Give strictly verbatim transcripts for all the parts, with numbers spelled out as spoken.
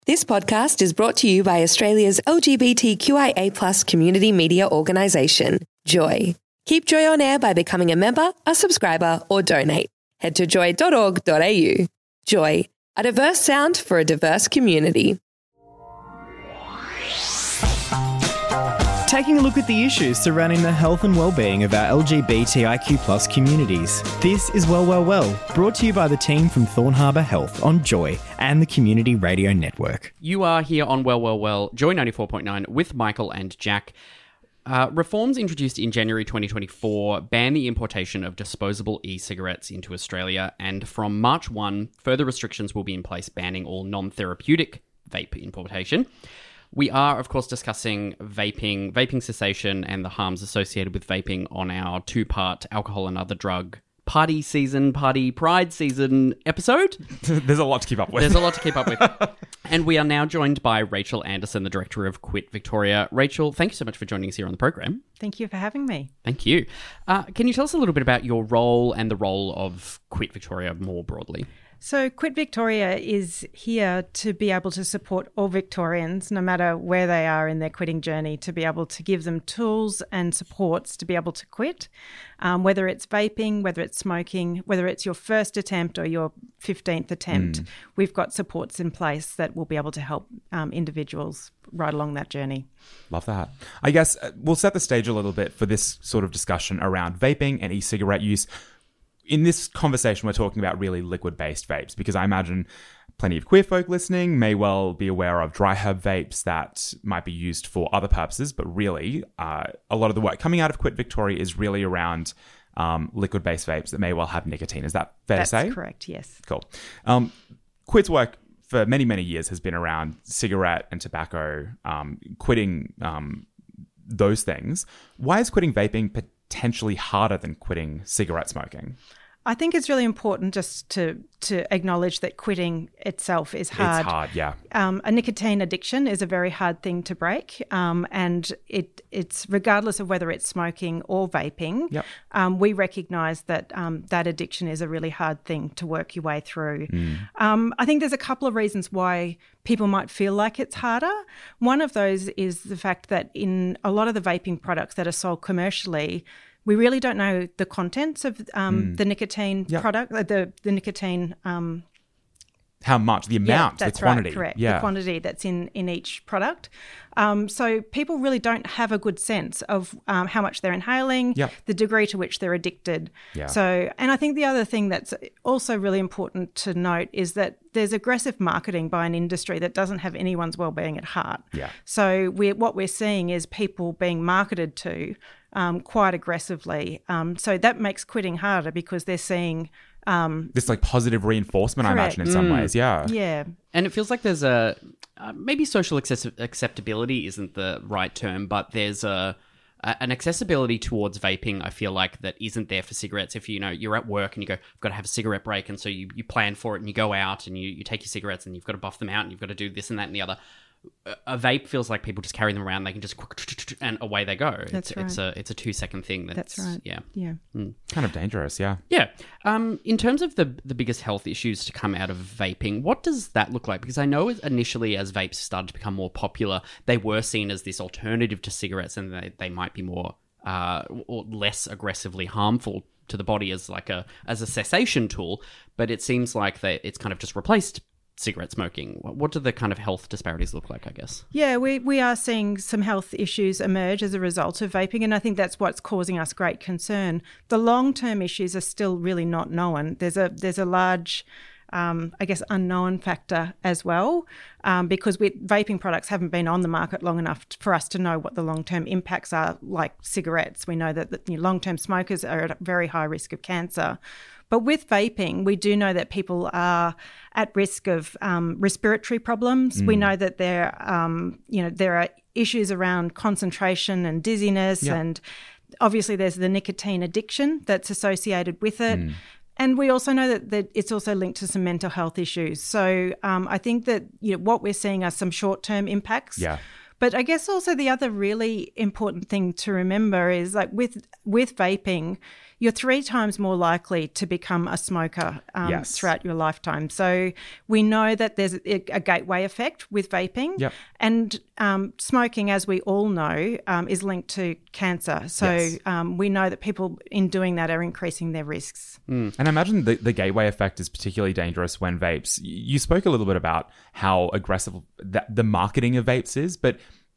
This podcast is brought to you by Australia's L G B T Q I A plus community media organisation, Joy. Keep Joy on air by becoming a member, a subscriber, or donate. Head to joy dot org dot a u. Joy, a diverse sound for a diverse community. Taking a look at the issues surrounding the health and well-being of our L G B T I Q plus communities. This is Well, Well, Well, brought to you by the team from Thorn Harbour Health on Joy and the Community Radio Network. You are here on Well, Well, Well, Joy ninety-four point nine with Michael and Jack. Uh, reforms introduced in January twenty twenty-four ban the importation of disposable e-cigarettes into Australia, and from March first, further restrictions will be in place banning all non-therapeutic vape importation. We are, of course, discussing vaping, vaping cessation, and the harms associated with vaping on our two-part alcohol and other drug party season, party pride season episode. There's a lot to keep up with. There's a lot to keep up with. And we are now joined by Rachel Anderson, the director of Quit Victoria. Rachel, thank you so much for joining us here on the program. Thank you for having me. Thank you. Uh, can you tell us a little bit about your role and the role of Quit Victoria more broadly? So Quit Victoria is here to be able to support all Victorians, no matter where they are in their quitting journey, to be able to give them tools and supports to be able to quit, um, whether it's vaping, whether it's smoking, whether it's your first attempt or your fifteenth attempt. Mm. We've got supports in place that will be able to help um, individuals right along that journey. Love that. I guess uh, we'll set the stage a little bit for this sort of discussion around vaping and e-cigarette use. In this conversation, we're talking about really liquid-based vapes, because I imagine plenty of queer folk listening may well be aware of dry herb vapes that might be used for other purposes, but really uh, a lot of the work coming out of Quit Victoria is really around um, liquid-based vapes that may well have nicotine. Is that fair That's to say? That's correct, yes. Cool. Um, Quit's work for many, many years has been around cigarette and tobacco, um, quitting um, those things. Why is quitting vaping potentially harder than quitting cigarette smoking? I think it's really important just to to acknowledge that quitting itself is hard. It's hard, yeah. Um, a nicotine addiction is a very hard thing to break, um, and it it's regardless of whether it's smoking or vaping. Yep. Um, we recognise that um, that addiction is a really hard thing to work your way through. Mm. Um, I think there's a couple of reasons why people might feel like it's harder. One of those is the fact that in a lot of the vaping products that are sold commercially, we really don't know the contents of um, mm. the nicotine yep. product, uh, the the nicotine. Um, How much, the amount, yeah, that's the quantity. Right, correct. Yeah. The quantity that's in, in each product. Um, so people really don't have a good sense of um, how much they're inhaling, yep. the degree to which they're addicted. Yeah. So, and I think the other thing that's also really important to note is that there's aggressive marketing by an industry that doesn't have anyone's well-being at heart. Yeah. So we're, what we're seeing is people being marketed to um, quite aggressively. Um, so that makes quitting harder because they're seeing Um, this like positive reinforcement, correct. I imagine, in some Mm. ways. Yeah. Yeah. And it feels like there's a, uh, maybe social access- acceptability isn't the right term, but there's a, a an accessibility towards vaping, I feel like, that isn't there for cigarettes. If, you know, you're at work and you go, I've got to have a cigarette break, and so you, you plan for it and you go out and you, you take your cigarettes and you've got to buff them out and you've got to do this and that and the other. A vape feels like people just carry them around. They can just and away they go. That's it's, right. It's a it's a two second thing. That's, That's right. Yeah. Yeah. Mm. Kind of dangerous, yeah. Yeah. Um, in terms of the the biggest health issues to come out of vaping, what does that look like? Because I know initially, as vapes started to become more popular, they were seen as this alternative to cigarettes, and they, they might be more uh, or less aggressively harmful to the body as like a as a cessation tool. But it seems like that it's kind of just replaced cigarette smoking. What do the kind of health disparities look like, I guess? Yeah, we, we are seeing some health issues emerge as a result of vaping, and I think that's what's causing us great concern. The long-term issues are still really not known. There's a there's a large, um, I guess, unknown factor as well, um, because we, vaping products haven't been on the market long enough for us to know what the long-term impacts are, like cigarettes. We know that the, you know, long-term smokers are at a very high risk of cancer. But with vaping, we do know that people are at risk of um, respiratory problems. Mm. We know that there, um, you know, there are issues around concentration and dizziness, yeah. and obviously there's the nicotine addiction that's associated with it. Mm. And we also know that, that it's also linked to some mental health issues. So um, I think that, you know, what we're seeing are some short-term impacts. Yeah. But I guess also the other really important thing to remember is, like, with with vaping, you're three times more likely to become a smoker um, Yes. throughout your lifetime. So we know that there's a, a gateway effect with vaping. Yep. And um, smoking, as we all know, um, is linked to cancer. So Yes. um, we know that people in doing that are increasing their risks. And I imagine the, the gateway effect is particularly dangerous when vapes. You spoke a little bit about how aggressive that the marketing of vapes is, but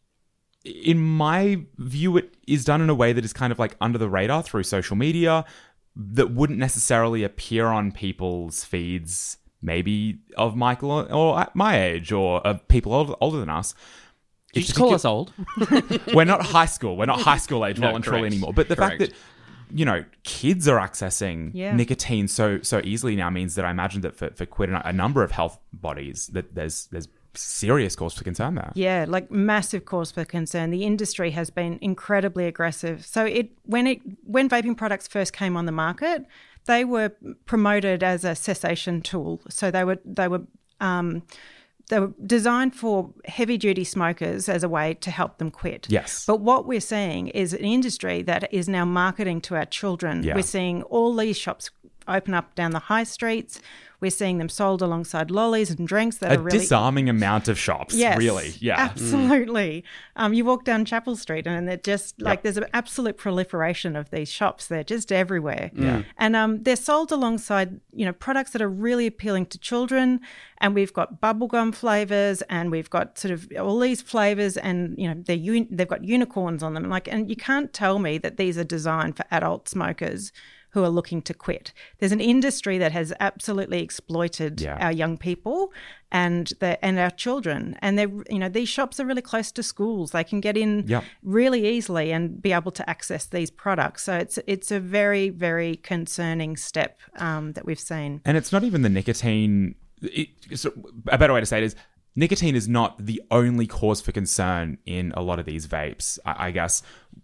in my view, it is done in a way that is kind of like under the radar through social media that wouldn't necessarily appear on people's feeds, maybe of Michael or, or at my age or of people older, older than us. Did you It's just call particu- us old? We're not high school. We're not high school age No, well and truly correct. anymore. But the Correct. fact that, you know, kids are accessing Yeah. nicotine so so easily now means that I imagine that for, for quite a, a number of health bodies that there's there's serious cause for concern there. Yeah, like massive cause for concern. The industry has been incredibly aggressive. So it when it when vaping products first came on the market, they were promoted as a cessation tool. So they were they were um, they were designed for heavy duty smokers as a way to help them quit. Yes. But what we're seeing is an industry that is now marketing to our children. Yeah. We're seeing all these shops open up down the high streets. We're seeing them sold alongside lollies and drinks that A are really disarming amount of shops, Yes, really. Yeah. absolutely. Um, you walk down Chapel Street and they're just like Yep. there's an absolute proliferation of these shops. They're just everywhere, Yeah. and um, they're sold alongside you know products that are really appealing to children. And we've got bubblegum flavors, and we've got sort of all these flavors, and you know they're un- they've got unicorns on them. Like, and you can't tell me that these are designed for adult smokers who are looking to quit. There's an industry that has absolutely exploited Yeah. our young people and the, and our children. And they, you know, these shops are really close to schools. They can get in Yep. really easily and be able to access these products. So it's it's a very very concerning step um, that we've seen. And it's not even the nicotine. It, so a better way to say it is nicotine is not the only cause for concern in a lot of these vapes, I, I guess.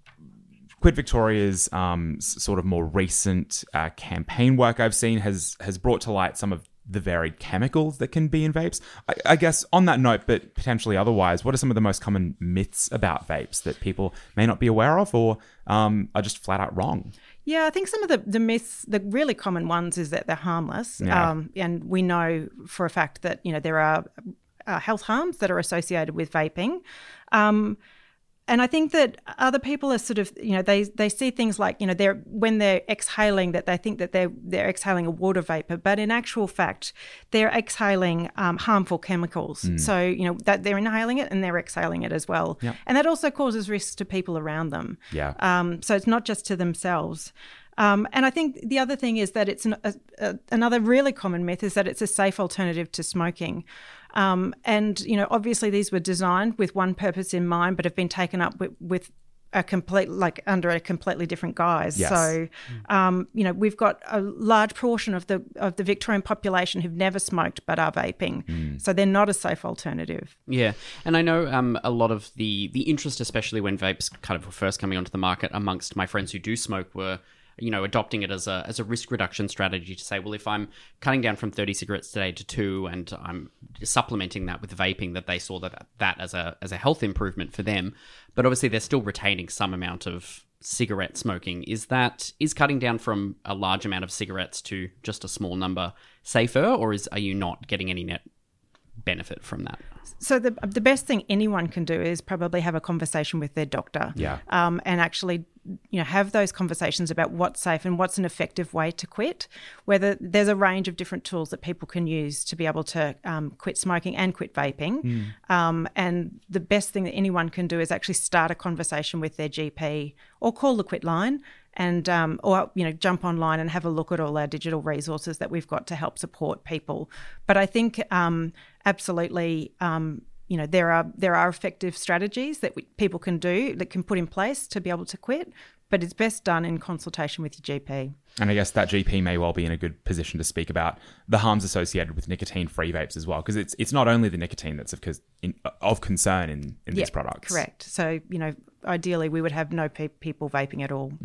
Quit Victoria's um, s- sort of more recent uh, campaign work I've seen has has brought to light some of the varied chemicals that can be in vapes. I, I guess on that note, but potentially otherwise, what are some of the most common myths about vapes that people may not be aware of or um, are just flat out wrong? Yeah, I think some of the, the myths, the really common ones, is that they're harmless. Yeah. Um, and we know for a fact that, you know, there are uh, health harms that are associated with vaping. Um, and I think that other people are sort of, you know, they they see things like, you know, they're when they're exhaling that they think that they're they're exhaling a water vapor, but in actual fact, they're exhaling um, harmful chemicals. So, you know, that they're inhaling it and they're exhaling it as well. Yep. And that also causes risks to people around them. Yeah. Um, so it's not just to themselves. Um, and I think the other thing is that it's an, a, a, another really common myth is that it's a safe alternative to smoking. Um, and, you know, obviously these were designed with one purpose in mind, but have been taken up with, with a complete, like under a completely different guise. Yes. So, um, you know, we've got a large portion of the of the Victorian population who've never smoked but are vaping. So they're not a safe alternative. Yeah, and I know um, a lot of the the interest, especially when vapes kind of were first coming onto the market, amongst my friends who do smoke, were you know adopting it as a as a risk reduction strategy to say, well, if I'm cutting down from thirty cigarettes today to two, and I'm supplementing that with vaping, that they saw that that as a as a health improvement for them. But obviously, they're still retaining some amount of cigarette smoking. Is that is cutting down from a large amount of cigarettes to just a small number safer, or is are you not getting any net benefit from that? So the the best thing anyone can do is probably have a conversation with their doctor, Yeah. um, and actually, you know, have those conversations about what's safe and what's an effective way to quit. Whether there's a range of different tools that people can use to be able to um, quit smoking and quit vaping, Mm. um, and the best thing that anyone can do is actually start a conversation with their G P or call the Quit line. And um, or you know jump online and have a look at all our digital resources that we've got to help support people. But I think um, absolutely, um, you know there are there are effective strategies that we, people can do that can put in place to be able to quit. But it's best done in consultation with your G P. And I guess that G P may well be in a good position to speak about the harms associated with nicotine-free vapes as well, because it's it's not only the nicotine that's of, cause in, of concern in, in Yeah, these products. Correct. So you know, ideally, we would have no pe- people vaping at all.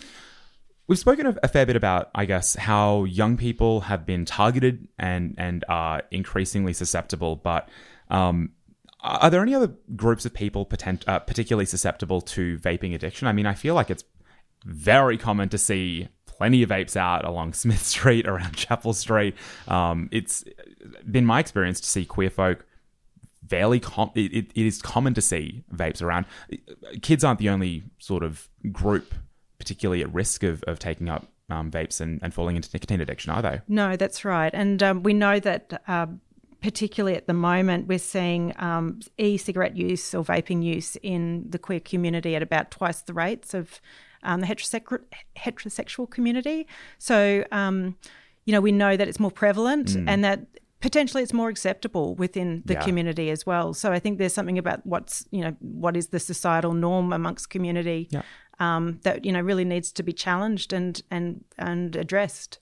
We've spoken a, a fair bit about, I guess, how young people have been targeted and and are increasingly susceptible. But um, are there any other groups of people potent, uh, particularly susceptible to vaping addiction? I mean, I feel like it's very common to see plenty of vapes out along Smith Street, around Chapel Street. Um, it's been my experience to see queer folk fairly com- it, it, it is common to see vapes around. Kids aren't the only sort of group particularly at risk of, of taking up um, vapes and, and falling into nicotine addiction, are they? No, that's right. And um, we know that uh, particularly at the moment, we're seeing um, e-cigarette use or vaping use in the queer community at about twice the rates of um, the heterosexual, heterosexual community. So, um, you know, we know that it's more prevalent mm. and that potentially it's more acceptable within the yeah. community as well. So I think there's something about what's, you know, what is the societal norm amongst community yeah. um, that, you know, really needs to be challenged and and and addressed.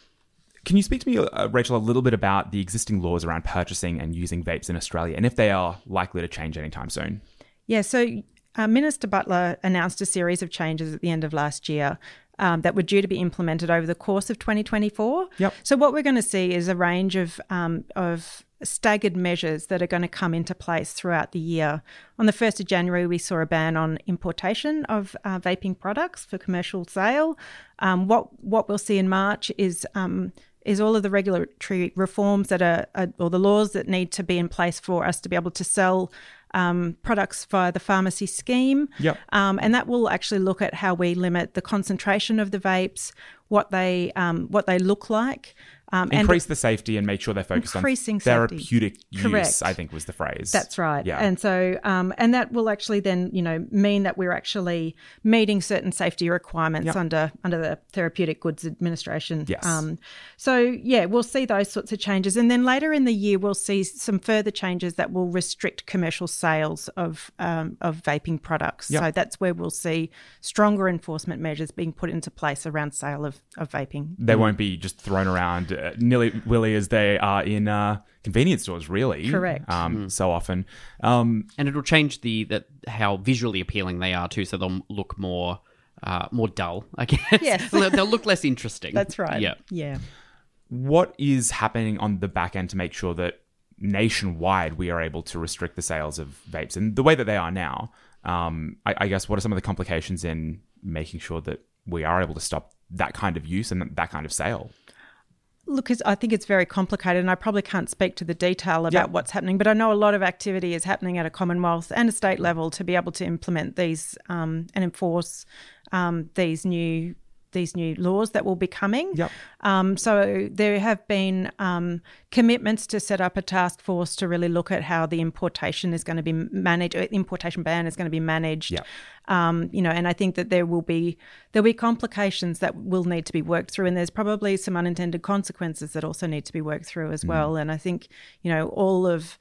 Can you speak to me, uh, Rachel, a little bit about the existing laws around purchasing and using vapes in Australia and if they are likely to change anytime soon? Yeah, so uh, Minister Butler announced a series of changes at the end of last year Um, that were due to be implemented over the course of twenty twenty-four. Yep. So what we're going to see is a range of um, of staggered measures that are going to come into place throughout the year. On the first of January, we saw a ban on importation of uh, vaping products for commercial sale. Um, what what we'll see in March is um, is all of the regulatory reforms that are, are or the laws that need to be in place for us to be able to sell Um, products via the pharmacy scheme. Yep. Um, and that will actually look at how we limit the concentration of the vapes, what they um, what they look like. Um, Increase and the safety and make sure they're focused on safety. therapeutic use, Correct. I think was the phrase. That's right. Yeah. And so, um, and that will actually then, you know, mean that we're actually meeting certain safety requirements yep. under under the Therapeutic Goods Administration. Yes. Um, so, yeah, we'll see those sorts of changes. And then later in the year, we'll see some further changes that will restrict commercial sales of um, of vaping products. Yep. So that's where we'll see stronger enforcement measures being put into place around sale of, of vaping. They won't be just thrown around uh, nilly-willy as they are in uh, convenience stores, really. Correct. Um, mm. So often. Um, and it'll change the that how visually appealing they are too, so they'll look more uh, more dull, I guess. Yes. They'll look less interesting. That's right. Yeah. Yeah. What is happening on the back end to make sure that nationwide we are able to restrict the sales of vapes? And the way that they are now, um, I, I guess, what are some of the complications in making sure that we are able to stop that kind of use and that kind of sale? Look, I think it's very complicated and I probably can't speak to the detail about yeah. what's happening, but I know a lot of activity is happening at a Commonwealth and a state level to be able to implement these um, and enforce um, these new these new laws that will be coming. Yep. Um, so there have been um, commitments to set up a task force to really look at how the importation is going to be managed, or importation ban is going to be managed. Yep. Um, you know, and I think that there will be there'll be complications that will need to be worked through, and there's probably some unintended consequences that also need to be worked through as mm. well. And I think, you know, all of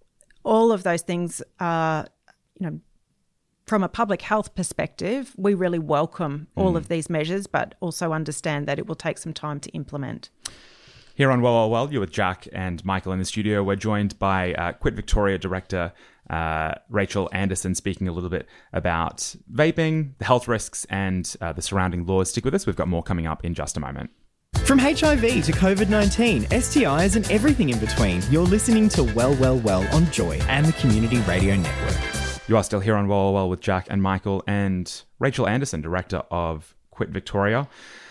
all of those things are, you know, from a public health perspective, we really welcome all mm. of these measures, but also understand that it will take some time to implement. Here on Well, Well, Well, you're with Jack and Michael in the studio. We're joined by uh, Quit Victoria Director uh, Rachel Anderson, speaking a little bit about vaping, the health risks, and uh, the surrounding laws. Stick with us. We've got more coming up in just a moment. From H I V to COVID nineteen, S T Is and everything in between, you're listening to Well, Well, Well on Joy and the Community Radio Network. You are still here on Well, Well, Well with Jack and Michael and Rachel Anderson, Director of Quit Victoria.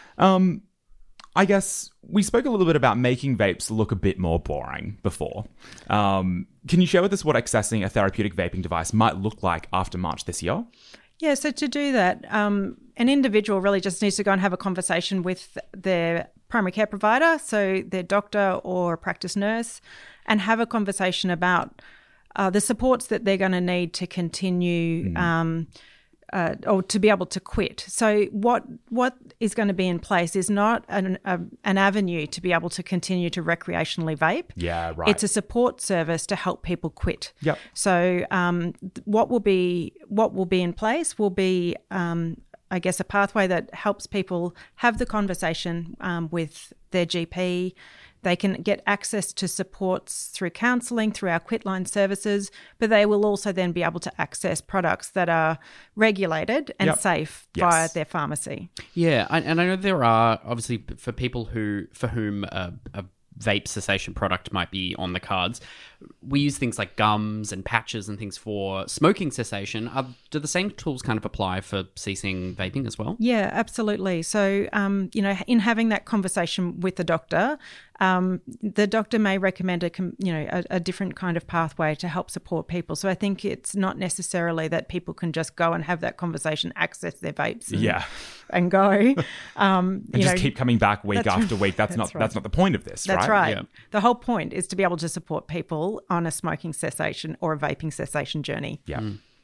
Um, I guess we spoke a little bit about making vapes look a bit more boring before. Um, can you share with us what accessing a therapeutic vaping device might look like after March this year? Yeah, so to do that, um, an individual really just needs to go and have a conversation with their primary care provider, so their doctor or practice nurse, and have a conversation about Uh, the supports that they're going to need to continue mm. um, uh, or to be able to quit. So what what is going to be in place is not an, a, an avenue to be able to continue to recreationally vape. Yeah, right. It's a support service to help people quit. Yep. So um, what will be what will be in place will be, um, I guess, a pathway that helps people have the conversation um, with their G P. They can get access to supports through counselling, through our Quitline services, but they will also then be able to access products that are regulated and yep. safe yes. via their pharmacy. Yeah, and I know there are, obviously, for people who for whom a, a vape cessation product might be on the cards, we use things like gums and patches and things for smoking cessation. Are, do the same tools kind of apply for ceasing vaping as well? Yeah, absolutely. So, um, you know, in having that conversation with the doctor, um, the doctor may recommend a, com- you know, a, a different kind of pathway to help support people. So I think it's not necessarily that people can just go and have that conversation, access their vapes, and, Yeah. and go. Um, And you just know, keep coming back week that's- after week. That's, that's not right. that's not the point of this, That's right? right. Yeah. The whole point is to be able to support people on a smoking cessation or a vaping cessation journey. Yeah.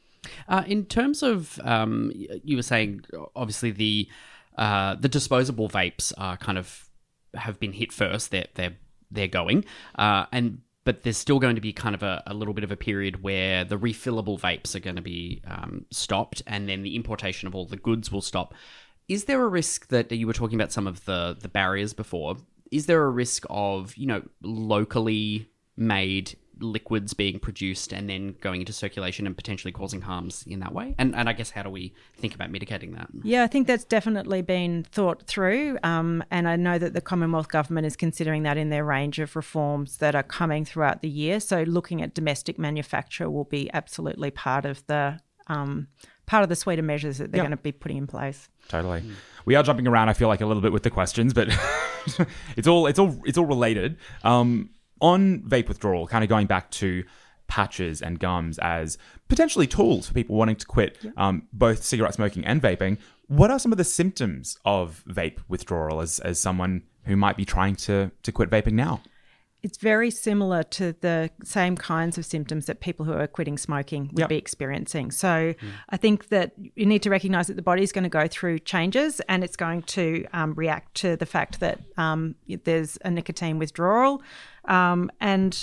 Uh, in terms of, um, y- you were saying, obviously the uh, the disposable vapes are kind of have been hit first. They're they're they're going, uh, and but there's still going to be kind of a, a little bit of a period where the refillable vapes are going to be um, stopped, and then the importation of all the goods will stop. Is there a risk that you were talking about some of the the barriers before? Is there a risk of, you know, locally made liquids being produced and then going into circulation and potentially causing harms in that way? And and I guess how do we think about mitigating that? Yeah, I think that's definitely been thought through. Um, and I know that the Commonwealth Government is considering that in their range of reforms that are coming throughout the year. So looking at domestic manufacture will be absolutely part of the um, part of the suite of measures that they're Yeah. going to be putting in place. Totally. We are jumping around, I feel like, a little bit with the questions, but it's all it's all it's all related. Um, on vape withdrawal, kind of going back to patches and gums as potentially tools for people wanting to quit um, both cigarette smoking and vaping. What are some of the symptoms of vape withdrawal as as someone who might be trying to to quit vaping now? It's very similar to the same kinds of symptoms that people who are quitting smoking would Yep. be experiencing. So I think that you need to recognise that the body is going to go through changes, and it's going to um, react to the fact that um, there's a nicotine withdrawal. Um, and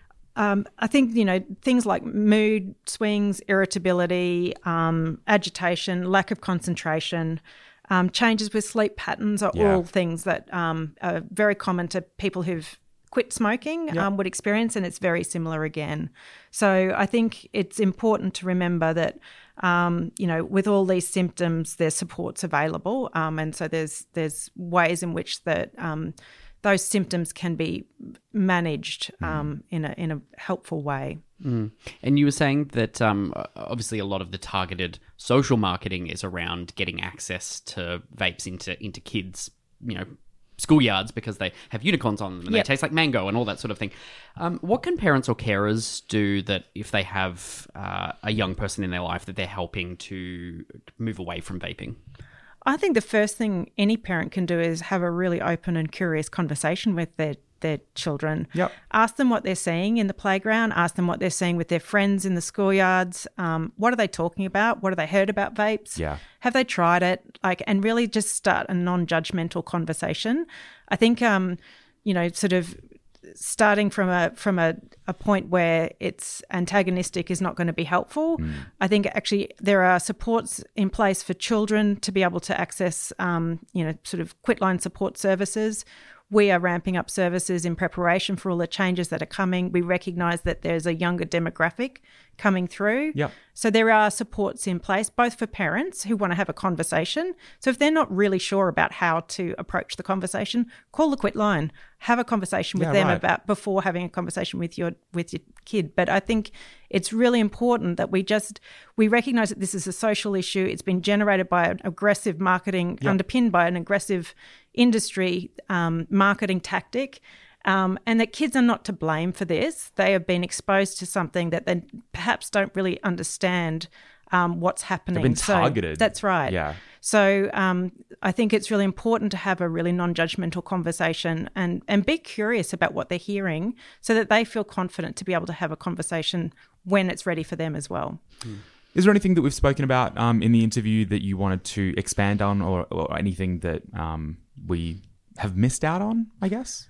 um, I think, you know, things like mood swings, irritability, um, agitation, lack of concentration, um, changes with sleep patterns are Yeah. all things that um, are very common to people who've quit smoking um, would experience, and it's very similar again. So I think it's important to remember that, um, you know, with all these symptoms, there's supports available, um, and so there's there's ways in which that um, those symptoms can be managed um, in a in a helpful way. Mm. And you were saying that um, obviously a lot of the targeted social marketing is around getting access to vapes into into kids, you know, schoolyards, because they have unicorns on them and Yep. they taste like mango and all that sort of thing. Um, what can parents or carers do that if they have uh, a young person in their life that they're helping to move away from vaping? I think the first thing any parent can do is have a really open and curious conversation with their their children. Yep. Ask them what they're seeing in the playground. Ask them what they're seeing with their friends in the schoolyards. Um, what are they talking about? What have they heard about vapes? Yeah. Have they tried it? Like, and really just start a non-judgmental conversation. I think, um, you know, sort of starting from a from a, a point where it's antagonistic is not going to be helpful. I think actually there are supports in place for children to be able to access, um, you know, sort of quitline support services. We are ramping up services in preparation for all the changes that are coming. We recognise that there's a younger demographic coming through. Yep. So there are supports in place, both for parents who want to have a conversation. So if they're not really sure about how to approach the conversation, call the quit line. Have a conversation with Yeah, them right. about before having a conversation with your with your kid. But I think it's really important that we just we recognise that this is a social issue. It's been generated by an aggressive marketing, Yep. underpinned by an aggressive industry um, marketing tactic. Um, and that kids are not to blame for this. They have been exposed to something that they perhaps don't really understand um, what's happening. They've been So- targeted. that's right. Yeah. So um, I think it's really important to have a really non-judgmental conversation and, and be curious about what they're hearing so that they feel confident to be able to have a conversation when it's ready for them as well. Is there anything that we've spoken about um, in the interview that you wanted to expand on, or, or anything that um, we have missed out on, I guess?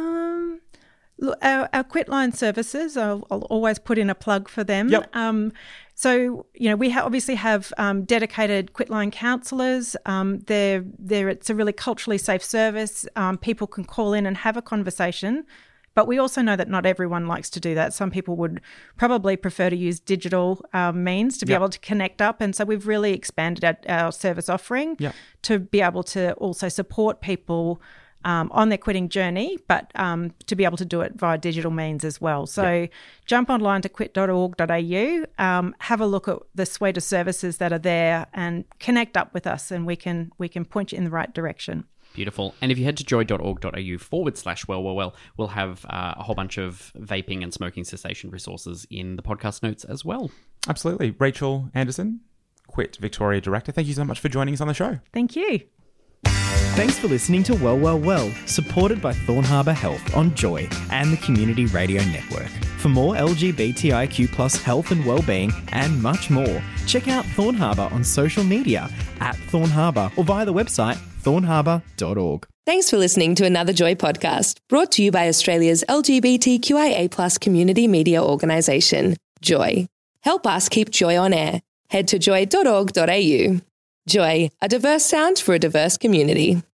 Um, look, our, our quitline services, I'll, I'll always put in a plug for them. Yep. Um, so, you know, we ha- obviously have um, dedicated quitline counsellors. Um, they're, they're, it's a really culturally safe service. Um, people can call in and have a conversation. But we also know that not everyone likes to do that. Some people would probably prefer to use digital um, means to be Yep. able to connect up. And so we've really expanded our, our service offering Yep. to be able to also support people um, on their quitting journey, but um, to be able to do it via digital means as well. So yep. jump online to quit dot org dot a u, um, have a look at the suite of services that are there and connect up with us, and we can we can point you in the right direction. Beautiful. And if you head to joy dot org dot a u forward slash well, well, well, we'll have uh, a whole bunch of vaping and smoking cessation resources in the podcast notes as well. Absolutely. Rachel Anderson, Quit Victoria Director, thank you so much for joining us on the show. Thank you. Thanks for listening to Well, Well, Well, supported by Thorn Harbour Health on Joy and the Community Radio Network. For more L G B T I Q plus health and wellbeing and much more, check out Thorn Harbour on social media at Thorn Harbour or via the website thorn harbour dot org. Thanks for listening to another Joy podcast, brought to you by Australia's L G B T Q I A plus community media organisation, Joy. Help us keep Joy on air. Head to joy dot org dot a u. Joy, a diverse sound for a diverse community.